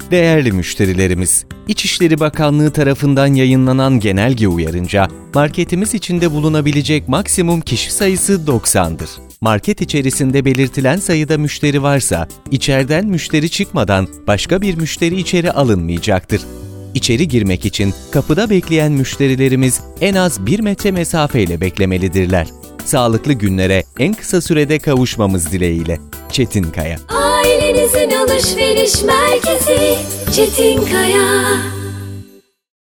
Değerli müşterilerimiz, İçişleri Bakanlığı tarafından yayınlanan genelge uyarınca marketimiz içinde bulunabilecek maksimum kişi sayısı 90'dır. Market içerisinde belirtilen sayıda müşteri varsa, içeriden müşteri çıkmadan başka bir müşteri içeri alınmayacaktır. İçeri girmek için kapıda bekleyen müşterilerimiz en az 1 metre mesafeyle beklemelidirler. Sağlıklı günlere en kısa sürede kavuşmamız dileğiyle. Çetin Kaya. Ailenizin alışveriş merkezi Çetin Kaya.